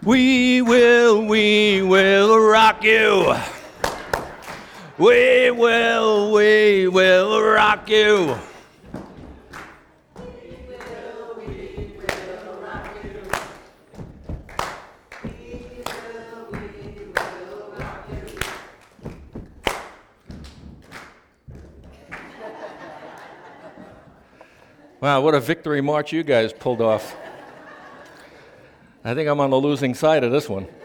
We will rock you. We will rock you. Wow, what a victory march you guys pulled off. I think I'm on the losing side of this one.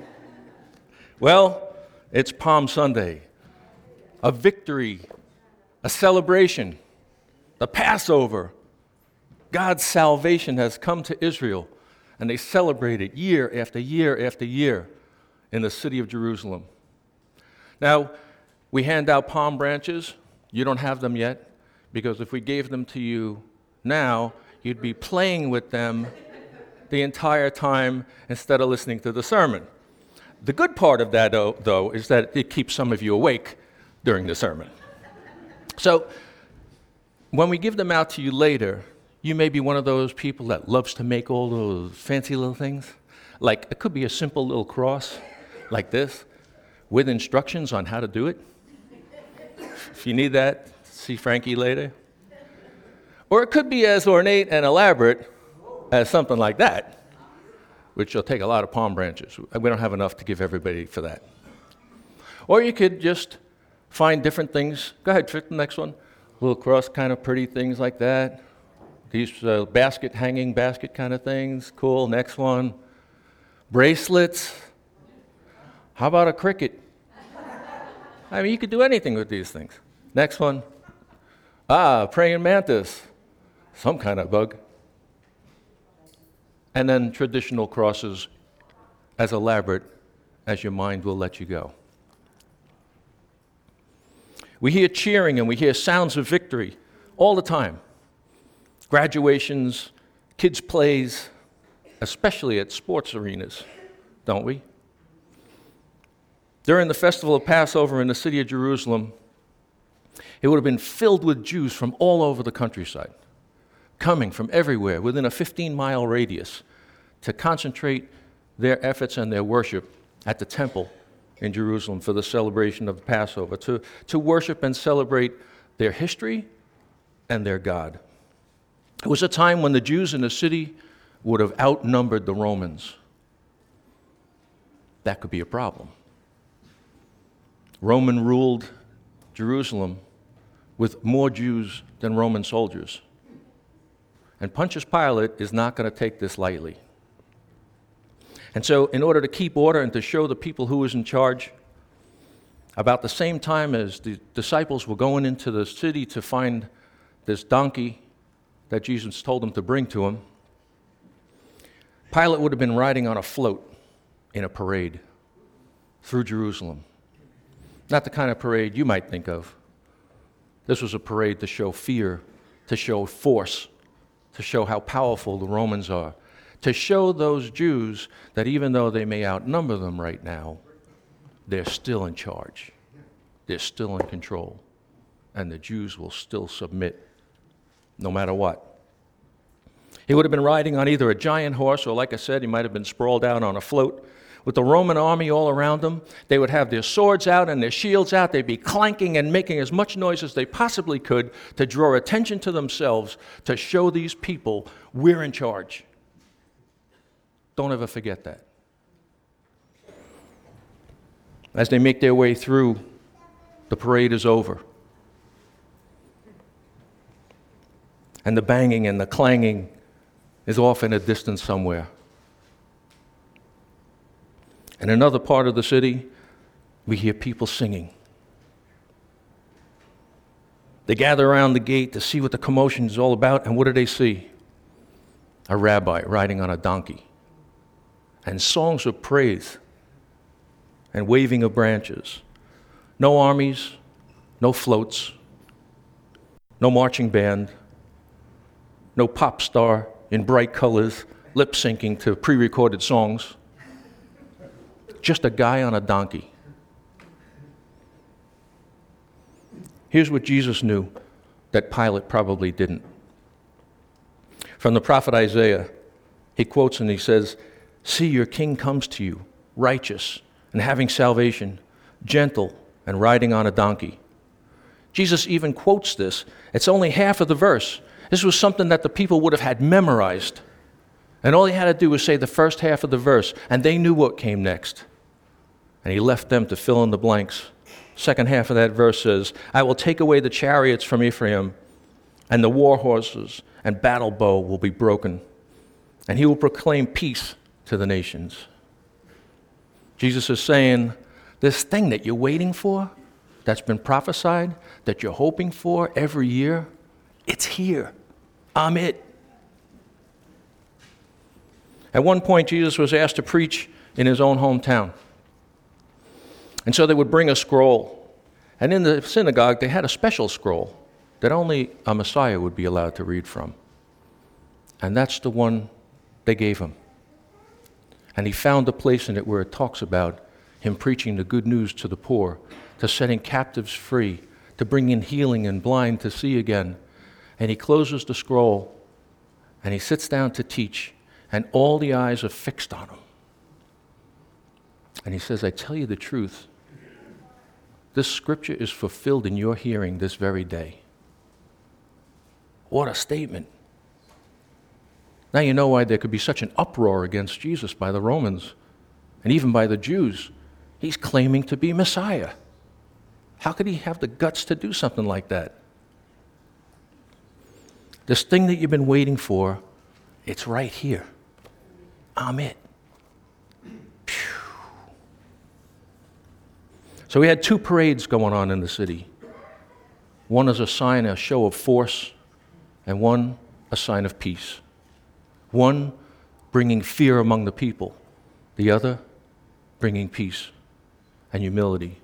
Well, it's Palm Sunday, a victory, a celebration, the Passover. God's salvation has come to Israel, and they celebrate it year after year after year in the city of Jerusalem. Now, we hand out palm branches. You don't have them yet, because if we gave them to you now, you'd be playing with them the entire time instead of listening to the sermon. The good part of that, though, is that it keeps some of you awake during the sermon. So when we give them out to you later, you may be one of those people that loves to make all those fancy little things. Like, it could be a simple little cross like this with instructions on how to do it. If you need that, see Frankie later. Or it could be as ornate and elaborate as something like that, which will take a lot of palm branches. We don't have enough to give everybody for that. Or you could just find different things. Go ahead, the next one. Little cross kind of pretty things like that. These hanging basket kind of things. Cool, next one. Bracelets. How about a cricket? I mean, you could do anything with these things. Next one. Praying mantis. Some kind of bug. And then traditional crosses as elaborate as your mind will let you go. We hear cheering and we hear sounds of victory all the time. Graduations, kids' plays, especially at sports arenas, don't we? During the festival of Passover in the city of Jerusalem, it would have been filled with Jews from all over the countryside, coming from everywhere within a 15-mile radius to concentrate their efforts and their worship at the temple in Jerusalem for the celebration of the Passover, to worship and celebrate their history and their God. It was a time when the Jews in the city would have outnumbered the Romans. That could be a problem. Roman ruled Jerusalem with more Jews than Roman soldiers. And Pontius Pilate is not going to take this lightly. And so, in order to keep order and to show the people who was in charge, about the same time as the disciples were going into the city to find this donkey that Jesus told them to bring to him, Pilate would have been riding on a float in a parade through Jerusalem. Not the kind of parade you might think of. This was a parade to show fear, to show force, to show how powerful the Romans are, to show those Jews that even though they may outnumber them right now, they're still in charge. They're still in control. And the Jews will still submit no matter what. He would have been riding on either a giant horse or, like I said, he might have been sprawled out on a float with the Roman army all around them. They would have their swords out and their shields out. They'd be clanking and making as much noise as they possibly could to draw attention to themselves, to show these people, we're in charge. Don't ever forget that. As they make their way through, the parade is over. And the banging and the clanging is off in a distance somewhere. In another part of the city, we hear people singing. They gather around the gate to see what the commotion is all about, and what do they see? A rabbi riding on a donkey. And songs of praise and waving of branches. No armies, no floats, no marching band, no pop star in bright colors lip-syncing to pre-recorded songs. Just a guy on a donkey. Here's what Jesus knew that Pilate probably didn't. From the prophet Isaiah, he quotes and he says, See, your king comes to you, righteous and having salvation, gentle and riding on a donkey. Jesus even quotes this. It's only half of the verse. This was something that the people would have had memorized. And all he had to do was say the first half of the verse, and they knew what came next. And he left them to fill in the blanks. Second half of that verse says, I will take away the chariots from Ephraim, and the war horses and battle bow will be broken, and he will proclaim peace to the nations. Jesus is saying, this thing that you're waiting for, that's been prophesied, that you're hoping for every year, it's here. I'm it. At one point, Jesus was asked to preach in his own hometown. And so they would bring a scroll. And in the synagogue, they had a special scroll that only a Messiah would be allowed to read from. And that's the one they gave him. And he found a place in it where it talks about him preaching the good news to the poor, to setting captives free, to bringing healing and blind to see again. And he closes the scroll, and he sits down to teach, and all the eyes are fixed on him. And he says, I tell you the truth, this scripture is fulfilled in your hearing this very day. What a statement. Now you know why there could be such an uproar against Jesus by the Romans and even by the Jews. He's claiming to be Messiah. How could he have the guts to do something like that? This thing that you've been waiting for, it's right here. I'm it. Phew. So we had two parades going on in the city. One as a sign, a show of force, and one a sign of peace. One bringing fear among the people, the other bringing peace and humility.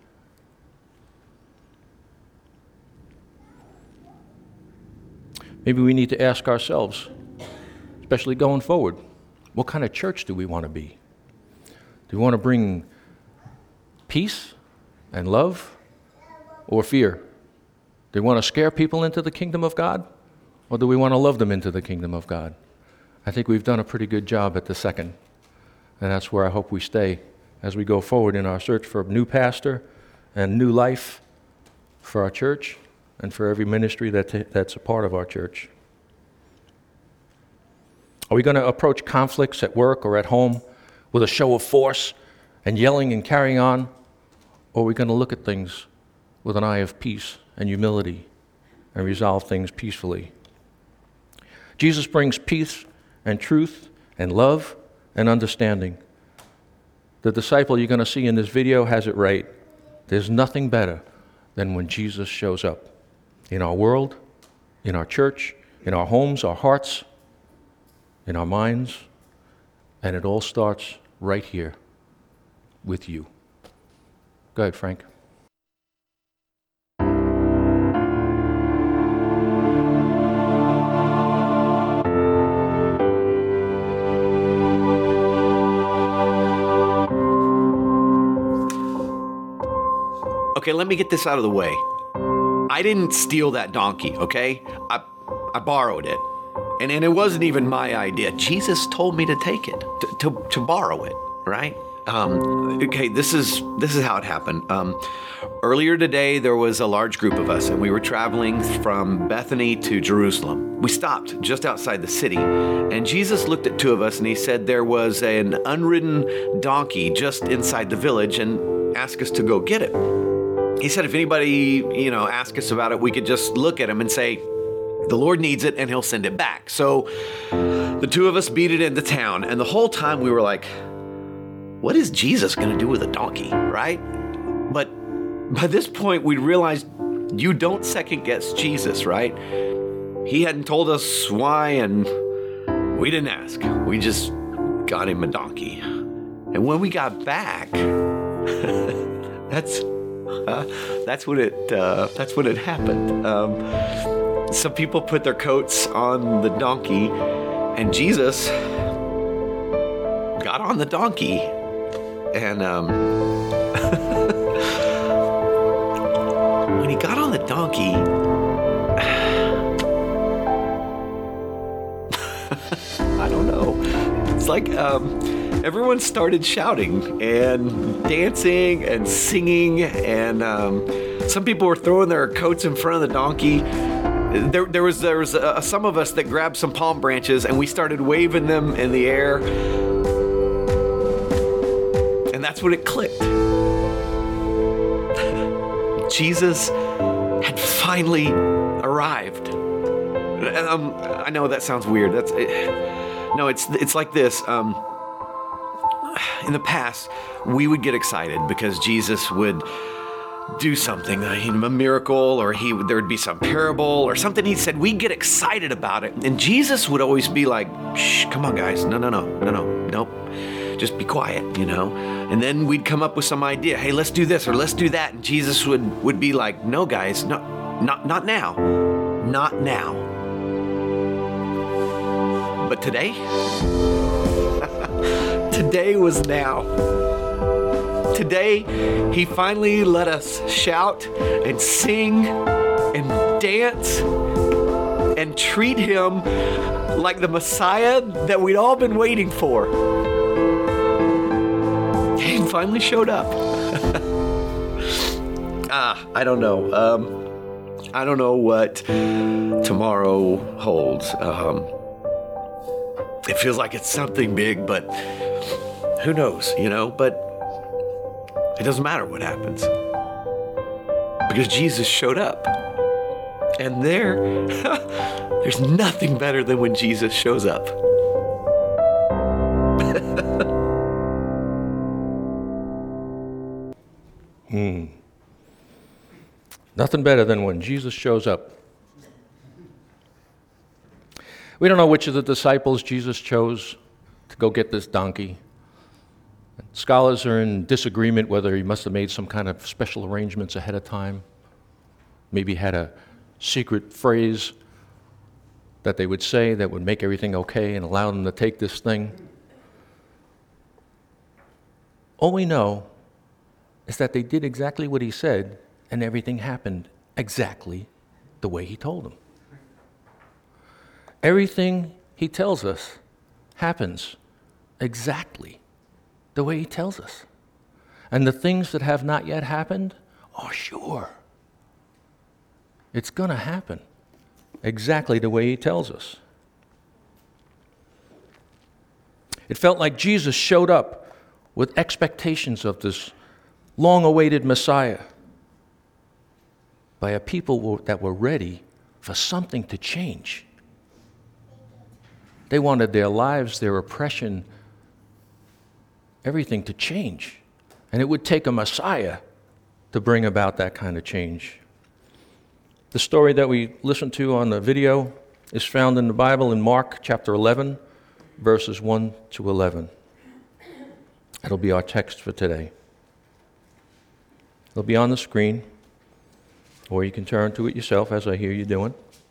Maybe we need to ask ourselves, especially going forward, what kind of church do we want to be? Do we want to bring peace and love or fear? Do we want to scare people into the kingdom of God, or do we want to love them into the kingdom of God? I think we've done a pretty good job at the second, and that's where I hope we stay as we go forward in our search for a new pastor and new life for our church and for every ministry that's a part of our church. Are we going to approach conflicts at work or at home with a show of force and yelling and carrying on? Or are we going to look at things with an eye of peace and humility and resolve things peacefully? Jesus brings peace and truth and love and understanding. The disciple you're going to see in this video has it right. There's nothing better than when Jesus shows up in our world, in our church, in our homes, our hearts, in our minds, and it all starts right here with you. Go ahead, Frank. Okay, let me get this out of the way. I didn't steal that donkey, okay? I borrowed it. And it wasn't even my idea. Jesus told me to take it, to borrow it, right? Okay, this is how it happened. Earlier today, there was a large group of us, and we were traveling from Bethany to Jerusalem. We stopped just outside the city, and Jesus looked at two of us, and he said there was an unridden donkey just inside the village, and asked us to go get it. He said if anybody, asked us about it, we could just look at him and say, the Lord needs it, and he'll send it back. So the two of us beat it into town, and the whole time we were like, what is Jesus going to do with a donkey, right? But by this point, we realized you don't second guess Jesus, right? He hadn't told us why, and we didn't ask. We just got him a donkey. And when we got back, that's when it happened. Some people put their coats on the donkey, and Jesus got on the donkey, and when he got on the donkey, I don't know. It's like everyone started shouting and dancing and singing, and some people were throwing their coats in front of the donkey. There was some of us that grabbed some palm branches and we started waving them in the air, and that's when it clicked. Jesus had finally arrived. I know that sounds weird. No, it's like this. In the past, we would get excited because Jesus would do something, a miracle, or there would be some parable or something he said. We'd get excited about it, and Jesus would always be like, "Shh, come on, guys, nope, just be quiet, And then we'd come up with some idea. Hey, let's do this or let's do that, and Jesus would be like, "No, guys, no, not now, not now." But today, today was now. Today, he finally let us shout and sing and dance and treat him like the Messiah that we'd all been waiting for. He finally showed up. I don't know. I don't know what tomorrow holds. It feels like it's something big, but who knows, But it doesn't matter what happens, because Jesus showed up. And there's nothing better than when Jesus shows up. Nothing better than when Jesus shows up. We don't know which of the disciples Jesus chose to go get this donkey. Scholars are in disagreement whether he must have made some kind of special arrangements ahead of time. Maybe had a secret phrase that they would say that would make everything okay and allow them to take this thing. All we know is that they did exactly what he said, and everything happened exactly the way he told them. Everything he tells us happens exactly the way he tells us. And the things that have not yet happened, oh sure, it's going to happen exactly the way he tells us. It felt like Jesus showed up with expectations of this long-awaited Messiah by a people that were ready for something to change. They wanted their lives, their oppression, everything to change. And it would take a Messiah to bring about that kind of change. The story that we listened to on the video is found in the Bible in Mark chapter 11, verses 1 to 11. That'll be our text for today. It'll be on the screen, or you can turn to it yourself as I hear you doing.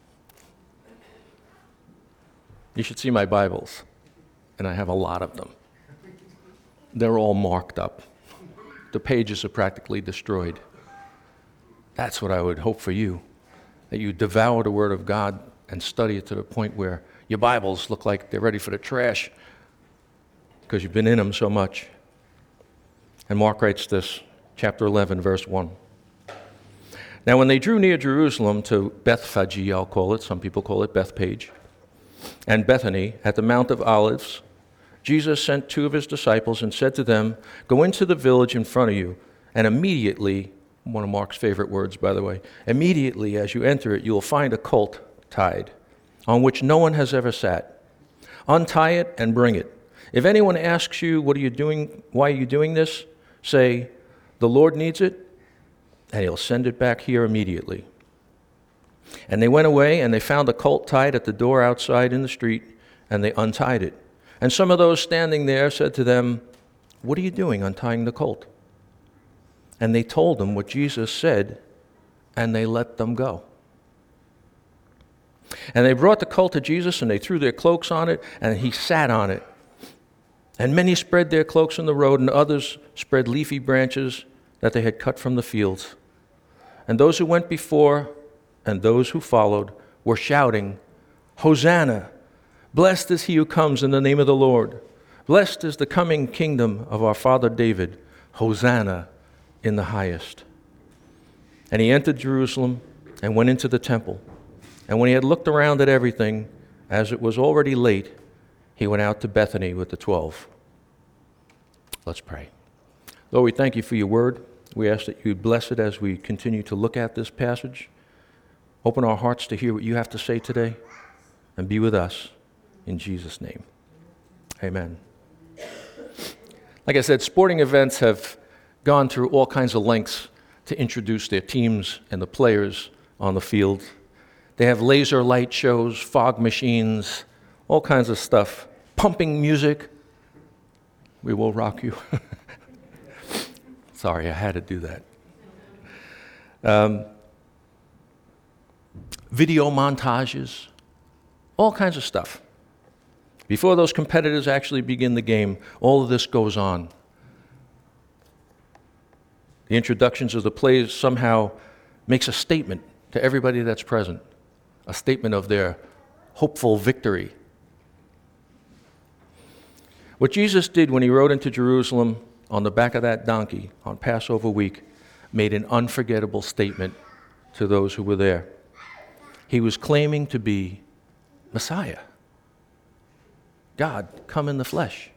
You should see my Bibles, and I have a lot of them. They're all marked up. The pages are practically destroyed. That's what I would hope for you, that you devour the Word of God and study it to the point where your Bibles look like they're ready for the trash because you've been in them so much. And Mark writes this, chapter 11, verse 1. Now when they drew near Jerusalem to Bethphage, I'll call it, some people call it Bethpage, and Bethany at the Mount of Olives, Jesus sent two of his disciples and said to them, "Go into the village in front of you, and immediately," one of Mark's favorite words, by the way, "immediately as you enter it, you will find a colt tied, on which no one has ever sat. Untie it and bring it. If anyone asks you, 'What are you doing? Why are you doing this?' say, 'The Lord needs it,' and he'll send it back here immediately." And they went away, and they found a colt tied at the door outside in the street, and they untied it. And some of those standing there said to them, "What are you doing untying the colt?" And they told them what Jesus said, and they let them go. And they brought the colt to Jesus, and they threw their cloaks on it, and he sat on it. And many spread their cloaks on the road, and others spread leafy branches that they had cut from the fields. And those who went before and those who followed were shouting, "Hosanna! Blessed is he who comes in the name of the Lord. Blessed is the coming kingdom of our father David. Hosanna in the highest. And he entered Jerusalem and went into the temple. And when he had looked around at everything, as it was already late, he went out to Bethany with the 12. Let's pray. Lord, we thank you for your word. We ask that you bless it as we continue to look at this passage. Open our hearts to hear what you have to say today, and be with us in Jesus' name. Amen. Like I said, sporting events have gone through all kinds of lengths to introduce their teams and the players on the field. They have laser light shows, fog machines, all kinds of stuff, pumping music. We will rock you. Sorry, I had to do that. Video montages, all kinds of stuff. Before those competitors actually begin the game, all of this goes on. The introductions of the plays somehow makes a statement to everybody that's present, a statement of their hopeful victory. What Jesus did when he rode into Jerusalem on the back of that donkey on Passover week made an unforgettable statement to those who were there. He was claiming to be Messiah, God come in the flesh.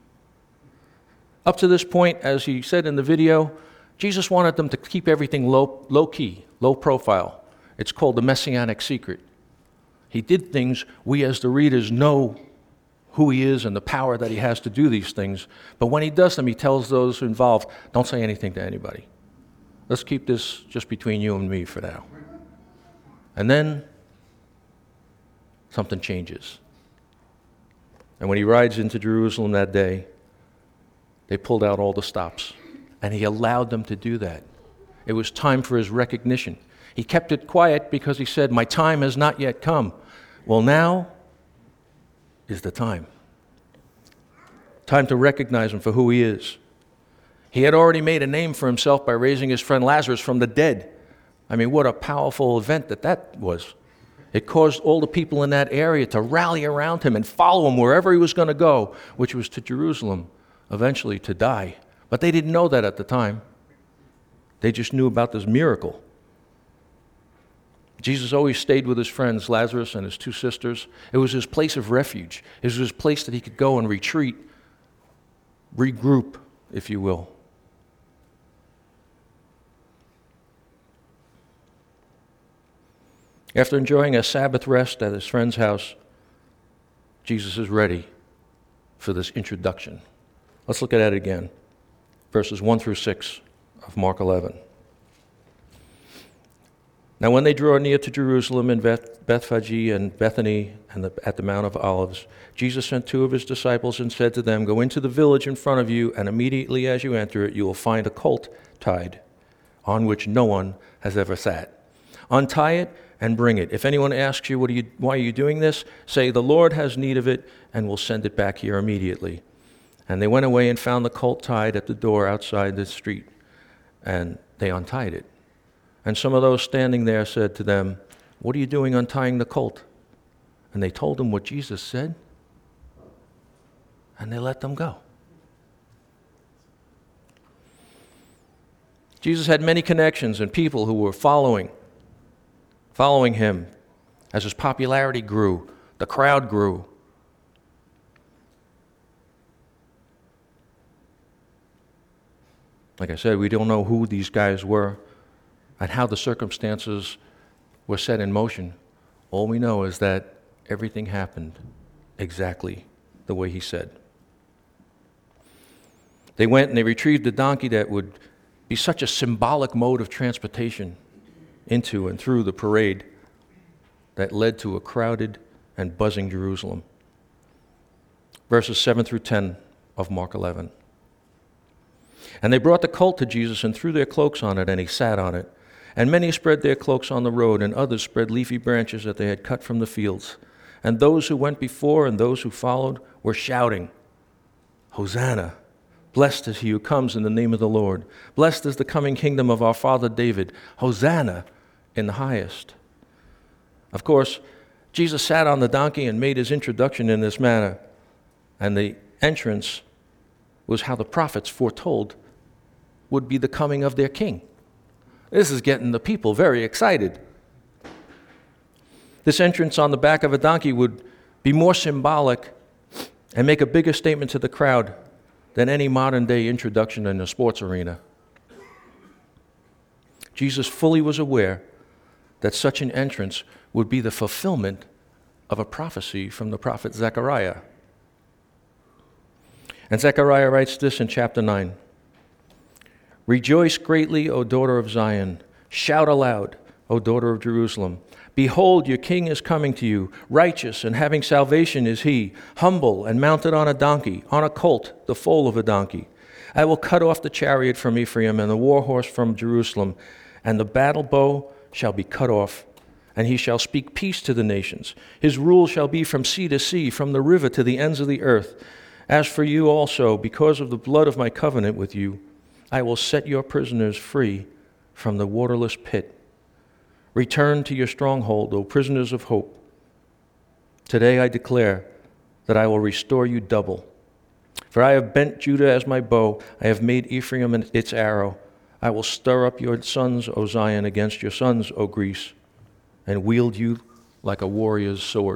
Up to this point, as he said in the video, Jesus wanted them to keep everything low key, low profile. It's called the Messianic secret. He did things we as the readers know who he is and the power that he has to do these things. But when he does them, he tells those involved, don't say anything to anybody. Let's keep this just between you and me for now. And then something changes. And when he rides into Jerusalem that day, they pulled out all the stops. And he allowed them to do that. It was time for his recognition. He kept it quiet because he said, my time has not yet come. Well, now is the time. Time to recognize him for who he is. He had already made a name for himself by raising his friend Lazarus from the dead. I mean, what a powerful event that was. It caused all the people in that area to rally around him and follow him wherever he was going to go, which was to Jerusalem, eventually to die. But they didn't know that at the time. They just knew about this miracle. Jesus always stayed with his friends, Lazarus and his two sisters. It was his place of refuge. It was his place that he could go and retreat, regroup, if you will. After enjoying a Sabbath rest at his friend's house, Jesus is ready for this introduction. Let's look at that again. Verses 1 through 6 of Mark 11. Now when they drew near to Jerusalem and Bethphage and Bethany and at the Mount of Olives, Jesus sent two of his disciples and said to them, go into the village in front of you, and immediately as you enter it, you will find a colt tied, on which no one has ever sat. Untie it and bring it. If anyone asks you, why are you doing this? Say, the Lord has need of it, and will send it back here immediately. And they went away and found the colt tied at the door outside the street, and they untied it. And some of those standing there said to them, what are you doing untying the colt? And they told him what Jesus said, and they let them go. Jesus had many connections and people who were following him. As his popularity grew, the crowd grew. Like I said, we don't know who these guys were and how the circumstances were set in motion. All we know is that everything happened exactly the way he said. They went and they retrieved the donkey that would be such a symbolic mode of transportation into and through the parade that led to a crowded and buzzing Jerusalem. Verses 7 through 10 of Mark 11. And they brought the colt to Jesus and threw their cloaks on it, and he sat on it. And many spread their cloaks on the road, and others spread leafy branches that they had cut from the fields. And those who went before and those who followed were shouting, Hosanna! Blessed is he who comes in the name of the Lord. Blessed is the coming kingdom of our father David. Hosanna in the highest. Of course, Jesus sat on the donkey and made his introduction in this manner. And the entrance was how the prophets foretold would be the coming of their king. This is getting the people very excited. This entrance on the back of a donkey would be more symbolic and make a bigger statement to the crowd than any modern-day introduction in a sports arena. Jesus fully was aware that such an entrance would be the fulfillment of a prophecy from the prophet Zechariah. And Zechariah writes this in chapter 9. Rejoice greatly, O daughter of Zion. Shout aloud, O daughter of Jerusalem. Behold, your king is coming to you. Righteous and having salvation is he, humble and mounted on a donkey, on a colt, the foal of a donkey. I will cut off the chariot from Ephraim and the war horse from Jerusalem, and the battle bow shall be cut off, and he shall speak peace to the nations. His rule shall be from sea to sea, from the river to the ends of the earth. As for you also, because of the blood of my covenant with you, I will set your prisoners free from the waterless pit. Return to your stronghold, O prisoners of hope. Today I declare that I will restore you double. For I have bent Judah as my bow, I have made Ephraim its arrow. I will stir up your sons, O Zion, against your sons, O Greece, and wield you like a warrior's sword.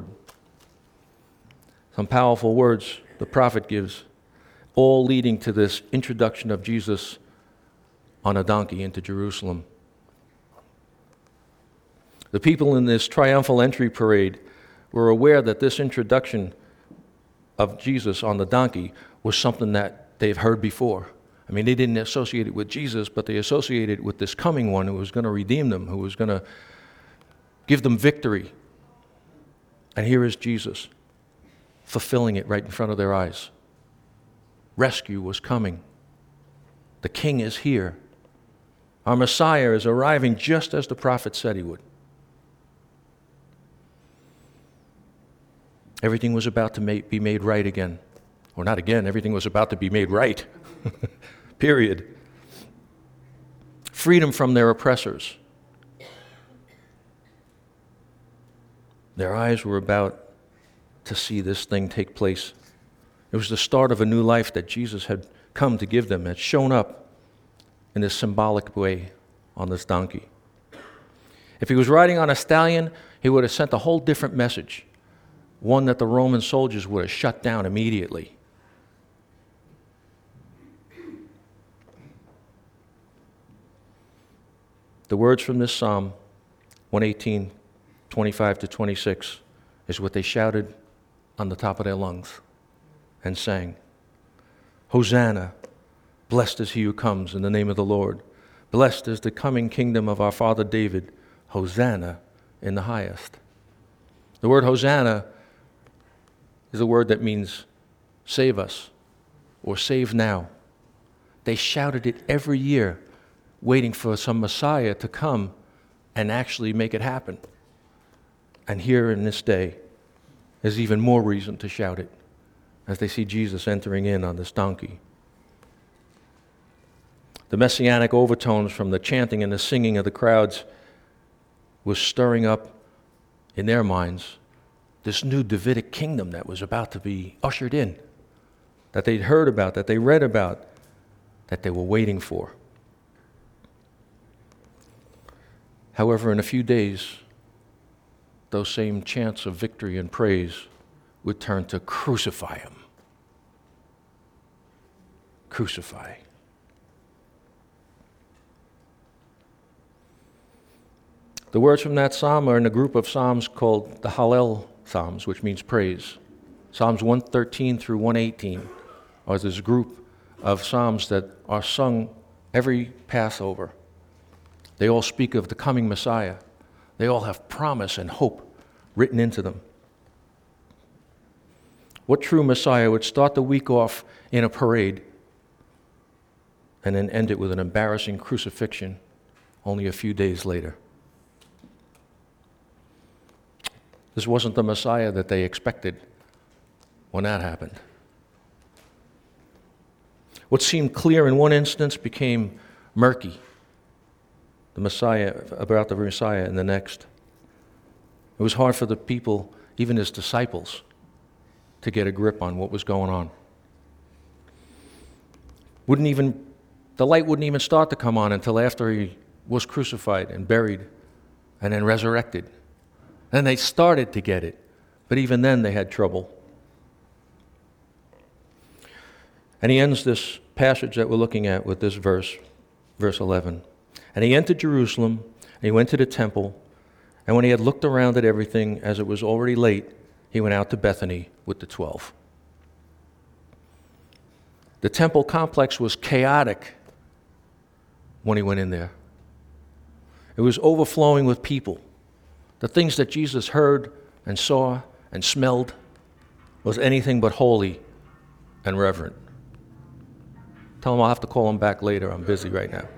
Some powerful words the prophet gives, all leading to this introduction of Jesus on a donkey into Jerusalem. The people in this triumphal entry parade were aware that this introduction of Jesus on the donkey was something that they've heard before. I mean, they didn't associate it with Jesus, but they associated it with this coming one who was going to redeem them, who was going to give them victory. And here is Jesus, fulfilling it right in front of their eyes. Rescue was coming. The King is here. Our Messiah is arriving just as the prophet said he would. Everything was about to be made right again. Or not again, everything was about to be made right. Period. Freedom from their oppressors. Their eyes were about to see this thing take place. It was the start of a new life that Jesus had come to give them, had shown up in this symbolic way on this donkey. If he was riding on a stallion, he would have sent a whole different message, one that the Roman soldiers would have shut down immediately. The words from this Psalm 118, 25 to 26, is what they shouted on the top of their lungs and sang. Hosanna, blessed is he who comes in the name of the Lord. Blessed is the coming kingdom of our father David. Hosanna in the highest. The word Hosanna is a word that means save us or save now. They shouted it every year, waiting for some Messiah to come and actually make it happen. And here in this day, there's even more reason to shout it as they see Jesus entering in on this donkey. The messianic overtones from the chanting and the singing of the crowds was stirring up in their minds this new Davidic kingdom that was about to be ushered in, that they'd heard about, that they read about, that they were waiting for. However, in a few days, those same chants of victory and praise would turn to crucify him. Crucify. The words from that psalm are in a group of psalms called the Hallel Psalms, which means praise. Psalms 113 through 118 are this group of psalms that are sung every Passover. They all speak of the coming Messiah. They all have promise and hope written into them. What true Messiah would start the week off in a parade and then end it with an embarrassing crucifixion only a few days later? This wasn't the Messiah that they expected when that happened. What seemed clear in one instance became murky. About the Messiah in the next. It was hard for the people, even his disciples, to get a grip on what was going on. The light wouldn't even start to come on until after he was crucified and buried and then resurrected. And they started to get it, but even then they had trouble. And he ends this passage that we're looking at with this verse 11. And he entered Jerusalem, and he went to the temple, and when he had looked around at everything, as it was already late, he went out to Bethany with the 12. The temple complex was chaotic when he went in there. It was overflowing with people. The things that Jesus heard and saw and smelled was anything but holy and reverent. Tell him I'll have to call him back later. I'm busy right now.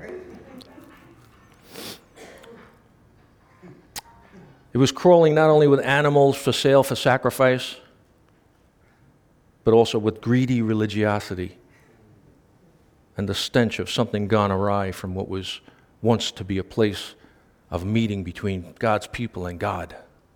It was crawling not only with animals for sale for sacrifice, but also with greedy religiosity and the stench of something gone awry from what was once to be a place of meeting between God's people and God.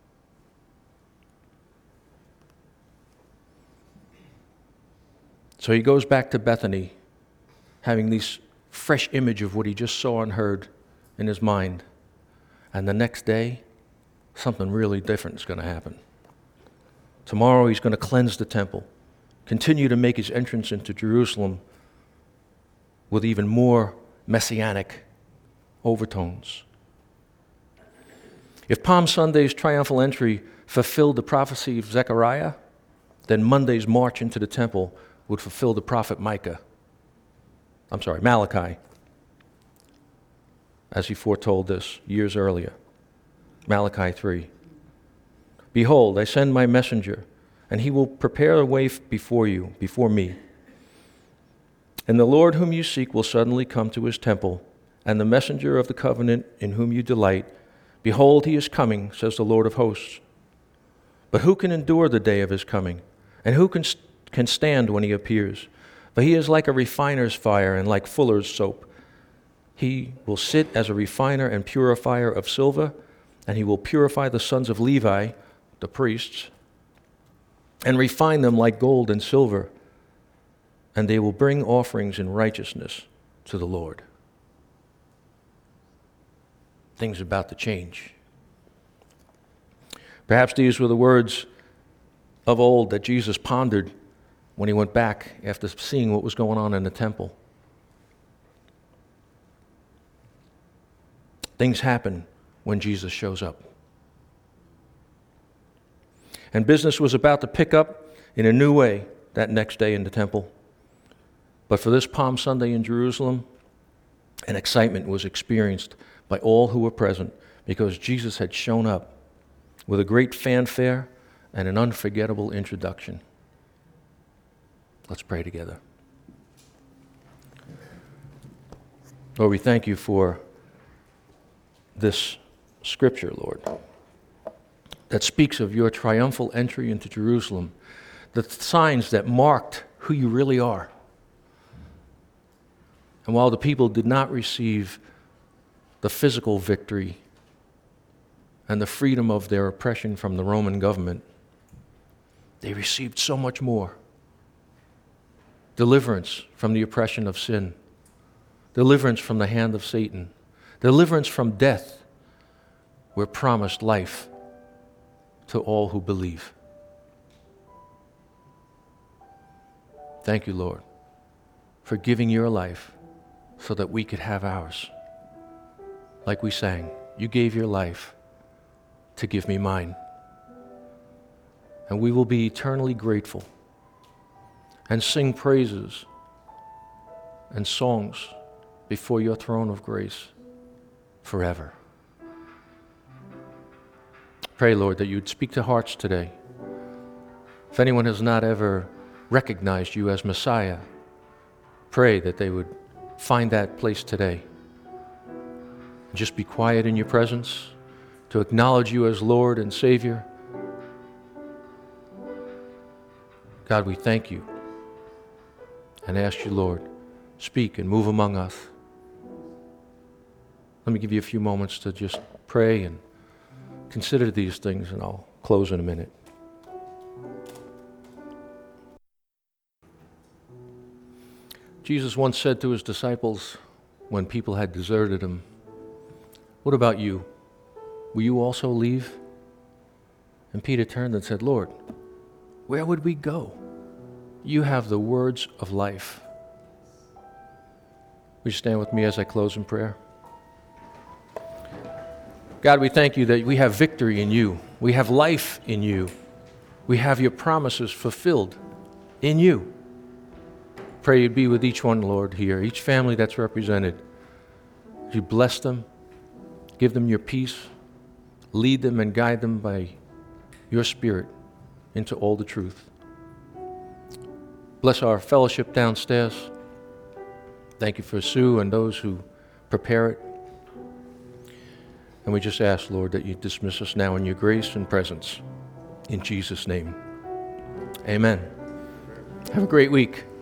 So he goes back to Bethany, having this fresh image of what he just saw and heard in his mind. And the next day, something really different is going to happen. Tomorrow he's going to cleanse the temple, continue to make his entrance into Jerusalem with even more messianic overtones. If Palm Sunday's triumphal entry fulfilled the prophecy of Zechariah, then Monday's march into the temple would fulfill the prophet Malachi, as he foretold this years earlier. Malachi 3. Behold, I send my messenger, and he will prepare a way before you, before me. And the Lord whom you seek will suddenly come to his temple, and the messenger of the covenant in whom you delight. Behold, he is coming, says the Lord of hosts. But who can endure the day of his coming? And who can stand when he appears? For he is like a refiner's fire and like fuller's soap. He will sit as a refiner and purifier of silver, and he will purify the sons of Levi, the priests, and refine them like gold and silver, and they will bring offerings in righteousness to the Lord. Things are about to change. Perhaps these were the words of old that Jesus pondered when he went back after seeing what was going on in the temple. Things happen when Jesus shows up. And business was about to pick up in a new way that next day in the temple. But for this Palm Sunday in Jerusalem, an excitement was experienced by all who were present because Jesus had shown up with a great fanfare and an unforgettable introduction. Let's pray together. Lord, we thank you for this scripture, Lord, that speaks of your triumphal entry into Jerusalem, the signs that marked who you really are. And while the people did not receive the physical victory and the freedom of their oppression from the Roman government, they received so much more. Deliverance from the oppression of sin, deliverance from the hand of Satan, deliverance from death. We're promised life to all who believe. Thank you, Lord, for giving your life so that we could have ours. Like we sang, you gave your life to give me mine. And we will be eternally grateful and sing praises and songs before your throne of grace forever. Pray, Lord, that you'd speak to hearts today. If anyone has not ever recognized you as Messiah, pray that they would find that place today. Just be quiet in your presence, to acknowledge you as Lord and Savior. God, we thank you and ask you, Lord, speak and move among us. Let me give you a few moments to just pray and consider these things, and I'll close in a minute. Jesus once said to his disciples when people had deserted him, "What about you? Will you also leave?" And Peter turned and said, "Lord, where would we go? You have the words of life." Would you stand with me as I close in prayer? God, we thank you that we have victory in you. We have life in you. We have your promises fulfilled in you. Pray you'd be with each one, Lord, here, each family that's represented. You bless them, give them your peace, lead them and guide them by your Spirit into all the truth. Bless our fellowship downstairs. Thank you for Sue and those who prepare it. And we just ask, Lord, that you dismiss us now in your grace and presence. In Jesus' name, amen. Have a great week.